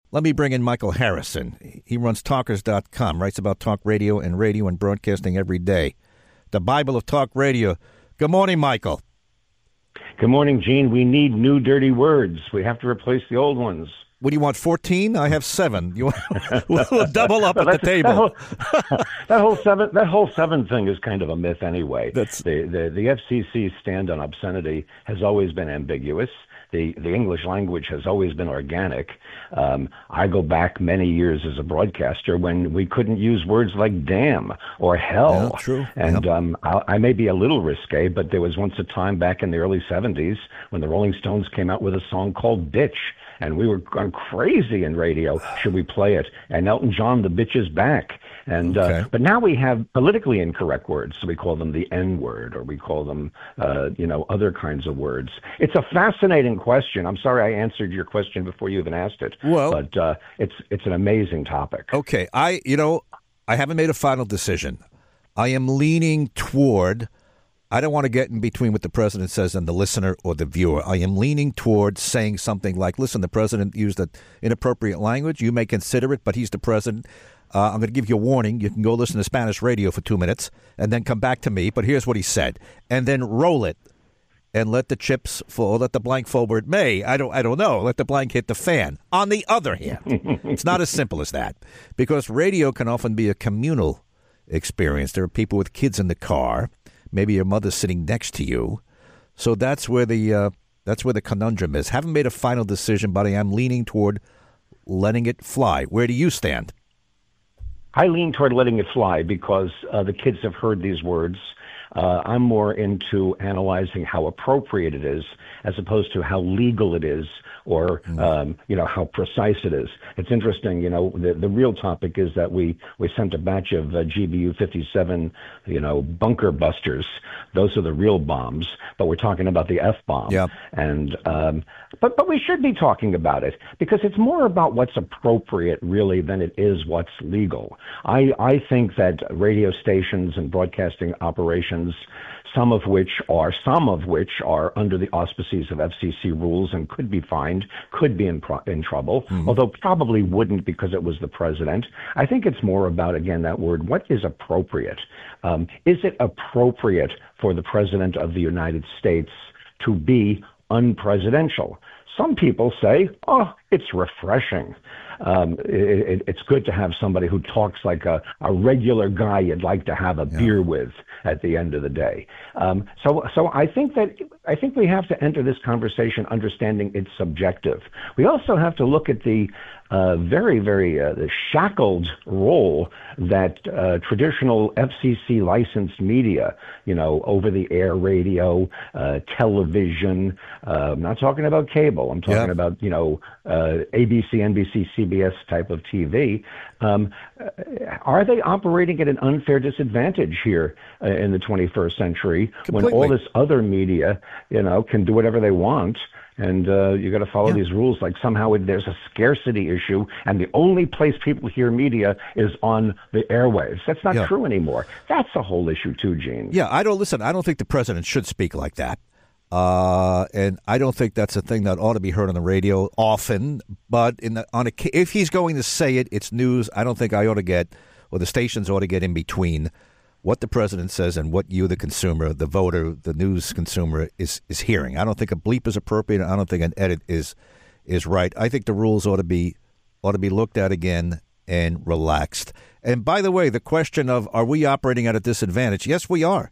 Let me bring in Michael Harrison. He runs Talkers.com, writes about talk radio and broadcasting every day. The Bible of Talk Radio. Good morning, Michael. Good morning, Gene. We need new dirty words. We have to replace the old ones. What do you want, 14? I have 7. We'll double up at the table. That whole seven thing is kind of a myth anyway. The FCC's stand on obscenity has always been ambiguous. The English language has always been organic. I go back many years as a broadcaster when we couldn't use words like damn or hell. Yeah, true. And I may be a little risque, but there was once a time back in the early 70s when the Rolling Stones came out with a song called Bitch. And we were going crazy in radio. Should we play it? And Elton John, the bitch is back. And but now we have politically incorrect words, so we call them the N-word, or we call them, other kinds of words. It's a fascinating question. I'm sorry I answered your question before you even asked it. Well, but it's an amazing topic. Okay, I haven't made a final decision. I am leaning toward. I don't want to get in between what the president says and the listener or the viewer. I am leaning towards saying something like, listen, the president used inappropriate language. You may consider it, but he's the president. I'm going to give you a warning. You can go listen to Spanish radio for 2 minutes and then come back to me. But here's what he said. And then roll it and let the chips fall, let the blank fall where it may. I don't know. Let the blank hit the fan. On the other hand, it's not as simple as that, because radio can often be a communal experience. There are people with kids in the car. Maybe your mother's sitting next to you. So that's where the conundrum is. Haven't made a final decision, but I am leaning toward letting it fly. Where do you stand? I lean toward letting it fly because the kids have heard these words. I'm more into analyzing how appropriate it is as opposed to how legal it is or, how precise it is. It's interesting, the real topic is that we sent a batch of GBU-57, bunker busters. Those are the real bombs, but we're talking about the F-bomb. Yep. And, but we should be talking about it because it's more about what's appropriate really than it is what's legal. I think that radio stations and broadcasting operations, some of which are under the auspices of FCC rules and could be fined, could be in trouble, although probably wouldn't because it was the president. I think it's more about, again, that word, what is appropriate? Is it appropriate for the president of the United States to be unpresidential? Some people say, it's refreshing. It's good to have somebody who talks like a regular guy you'd like to have a beer with at the end of the day. So I think we have to enter this conversation understanding it's subjective. We also have to look at the very, very the shackled role that traditional FCC licensed media, over-the-air radio, television. I'm not talking about cable. I'm talking about ABC, NBC, CBS type of TV. Are they operating at an unfair disadvantage here in the 21st century Completely. when all this other media, can do whatever they want? And you got to follow these rules like somehow there's a scarcity issue and the only place people hear media is on the airwaves. That's not true anymore. That's a whole issue too, Gene. Yeah, I don't think the president should speak like that. And I don't think that's a thing that ought to be heard on the radio often. But if he's going to say it, it's news. I don't think the stations ought to get in between what the president says and what you, the consumer, the voter, the news consumer, is hearing. I don't think a bleep is appropriate. I don't think an edit is right. I think the rules ought to be looked at again and relaxed. And by the way, the question of are we operating at a disadvantage? Yes, we are.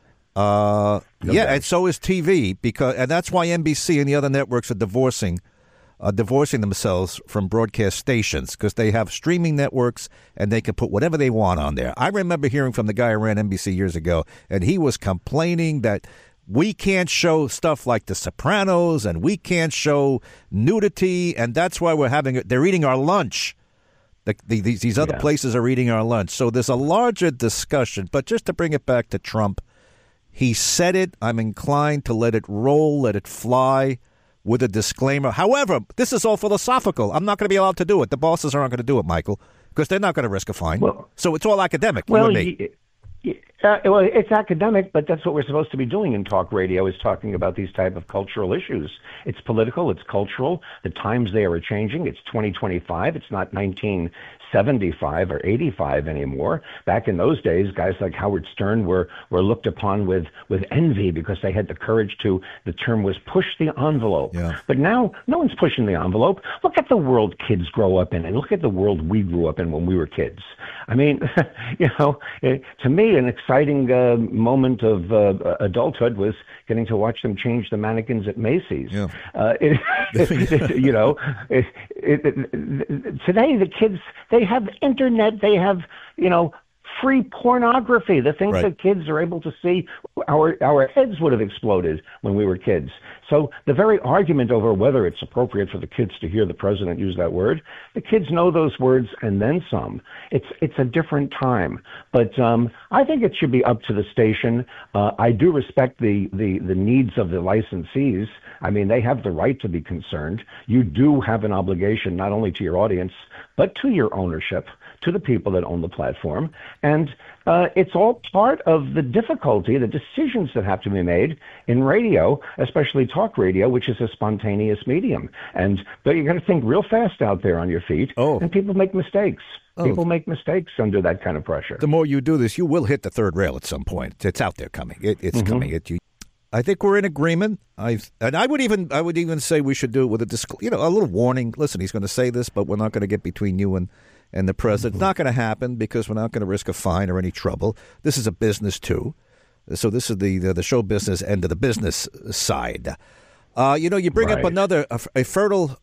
And so is TV, and that's why NBC and the other networks are divorcing themselves from broadcast stations, because they have streaming networks and they can put whatever they want on there. I remember hearing from the guy who ran NBC years ago, and he was complaining that we can't show stuff like The Sopranos and we can't show nudity, and that's why they're eating our lunch. These other places are eating our lunch. So there's a larger discussion. But just to bring it back to Trump, he said it. I'm inclined to let it roll, let it fly, with a disclaimer. However, this is all philosophical. I'm not going to be allowed to do it. The bosses aren't going to do it, Michael, because they're not going to risk a fine. So it's all academic. Well, you and me. Well, it's academic, but that's what we're supposed to be doing in talk radio, is talking about these type of cultural issues. It's political, it's cultural. The times they are changing. It's 2025. It's not 1975 or 85 anymore. Back in those days, guys like Howard Stern were looked upon with envy because they had the courage to, the term was push the envelope. Yeah. But now, no one's pushing the envelope. Look at the world kids grow up in, and look at the world we grew up in when we were kids. I mean, to me, an exciting moment of adulthood was getting to watch them change the mannequins at Macy's. Yeah. Today the kids, they have internet, they have, free pornography, the things Right. that kids are able to see. Our heads would have exploded when we were kids. So the very argument over whether it's appropriate for the kids to hear the president use that word, the kids know those words and then some. It's a different time. But I think it should be up to the station. I do respect the needs of the licensees. I mean, they have the right to be concerned. You do have an obligation not only to your audience, but to your ownership, to the people that own the platform. And it's all part of the difficulty, the decisions that have to be made in radio, especially talk radio, which is a spontaneous medium. But you got to think real fast out there on your feet, and people make mistakes. People make mistakes under that kind of pressure. The more you do this, you will hit the third rail at some point. It's out there coming. It's coming at you. I think we're in agreement. I would even say we should do it with a little warning. Listen, he's going to say this, but we're not going to get between you and the president. It's not going to happen because we're not going to risk a fine or any trouble. This is a business too, so this is the show business end of the business side. You bring up another a fertile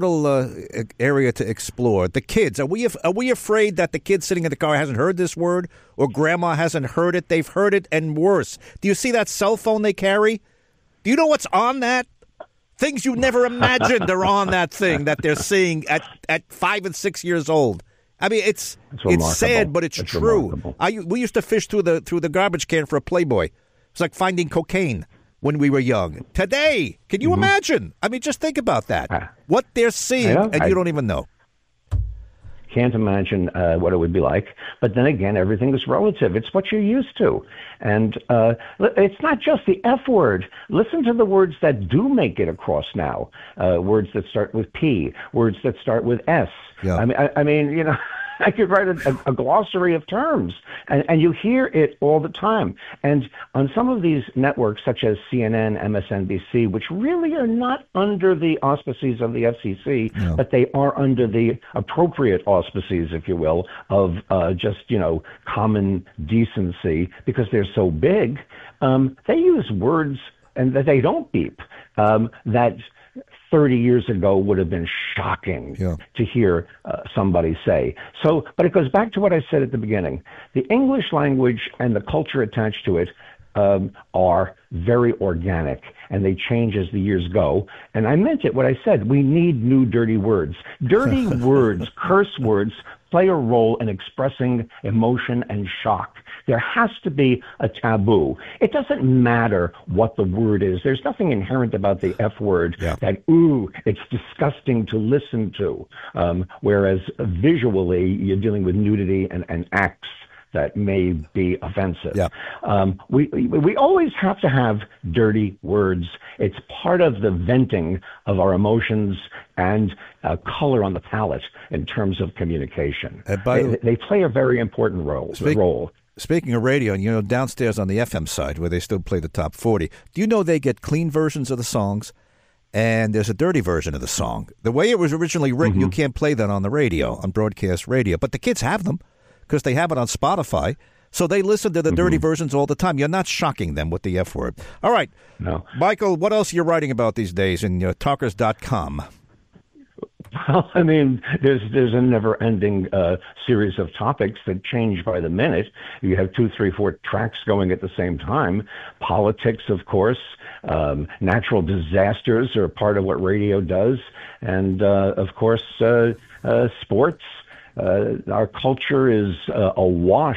area to explore. The kids. Are we afraid that the kid sitting in the car hasn't heard this word, or grandma hasn't heard it? They've heard it, and worse. Do you see that cell phone they carry? Do you know what's on that? Things you never imagined are on that thing that they're seeing at 5 and 6 years old. I mean, it's sad, but it's true. We used to fish through the garbage can for a Playboy. It's like finding cocaine when we were young. Today, can you imagine? I mean, just think about that. What they're seeing, and you don't even know. Can't imagine what it would be like. But then again, everything is relative. It's what you're used to. And it's not just the F word. Listen to the words that do make it across now. Words that start with P, words that start with S. Yeah. I mean, I could write a glossary of terms, and you hear it all the time. And on some of these networks, such as CNN, MSNBC, which really are not under the auspices of the FCC, but they are under the appropriate auspices, if you will, of common decency, because they're so big, they use words and that they don't beep, that 30 years ago would have been shocking to hear somebody say. So, but it goes back to what I said at the beginning. The English language and the culture attached to it are very organic, and they change as the years go. And I meant it, what I said. We need new dirty words. Dirty words, curse words, play a role in expressing emotion and shock. There has to be a taboo. It doesn't matter what the word is. There's nothing inherent about the F word that, it's disgusting to listen to. Whereas visually, you're dealing with nudity and acts that may be offensive. We always have to have dirty words. It's part of the venting of our emotions and color on the palette in terms of communication. They play a very important role. Speaking of radio, downstairs on the FM side where they still play the top 40, do you know they get clean versions of the songs and there's a dirty version of the song? The way it was originally written, you can't play that on the radio, on broadcast radio, but the kids have them because they have it on Spotify. So they listen to the dirty versions all the time. You're not shocking them with the F word. All right. No. Michael, what else are you writing about these days in talkers.com? Well, I mean, there's a never-ending series of topics that change by the minute. You have 2, 3, 4 tracks going at the same time. Politics, of course. Natural disasters are part of what radio does. And, of course, sports. Our culture is awash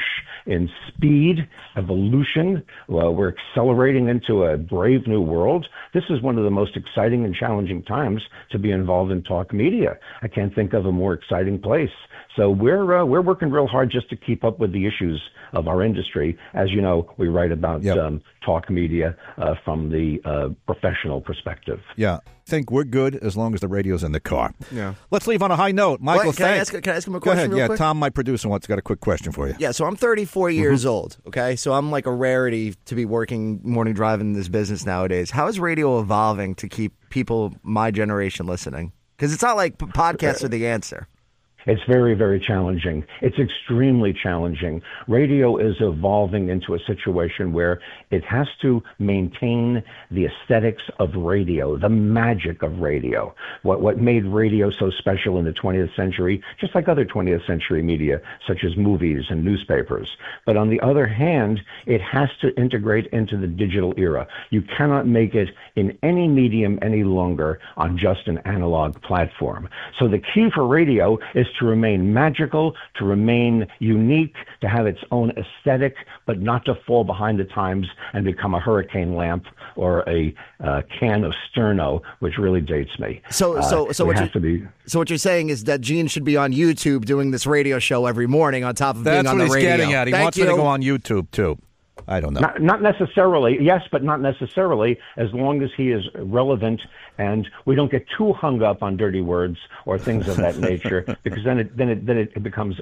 in speed, evolution. Well, we're accelerating into a brave new world. This is one of the most exciting and challenging times to be involved in talk media. I can't think of a more exciting place. So we're working real hard just to keep up with the issues of our industry. As you know, we write about talk media from the professional perspective. Yeah, I think we're good as long as the radio's in the car. Yeah. Let's leave on a high note. Michael, can I ask him a question Go ahead. real quick? Tom, my producer, got a quick question for you. Yeah, so I'm 34 years old, okay? So I'm like a rarity to be working morning drive in this business nowadays. How is radio evolving to keep people my generation listening? Because it's not like podcasts are the answer. It's very, very challenging. It's extremely challenging. Radio is evolving into a situation where it has to maintain the aesthetics of radio, the magic of radio. What made radio so special in the 20th century, just like other 20th century media, such as movies and newspapers. But on the other hand, it has to integrate into the digital era. You cannot make it in any medium any longer on just an analog platform. So the key for radio is to remain magical, to remain unique, to have its own aesthetic, but not to fall behind the times and become a hurricane lamp or a can of Sterno, which really dates me. So what you're saying is that Gene should be on YouTube doing this radio show every morning on top of being on the radio. That's what he's getting at. He wants me to go on YouTube, too. I don't know. Not necessarily. Yes, but not necessarily, as long as he is relevant and we don't get too hung up on dirty words or things of that nature, because then it becomes,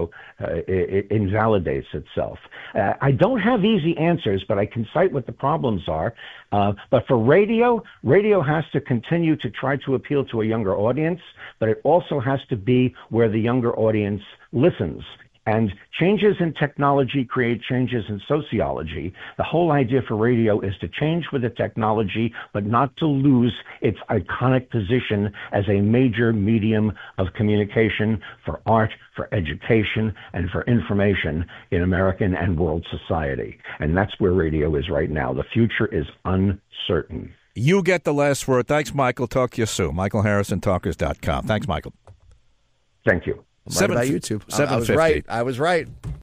it invalidates itself. I don't have easy answers, but I can cite what the problems are. But for radio has to continue to try to appeal to a younger audience, but it also has to be where the younger audience listens. And changes in technology create changes in sociology. The whole idea for radio is to change with the technology, but not to lose its iconic position as a major medium of communication for art, for education, and for information in American and world society. And that's where radio is right now. The future is uncertain. You get the last word. Thanks, Michael. Talk to you soon. Michael Harrison, Talkers.com. Thanks, Michael. Thank you. I'm right about YouTube. I was right.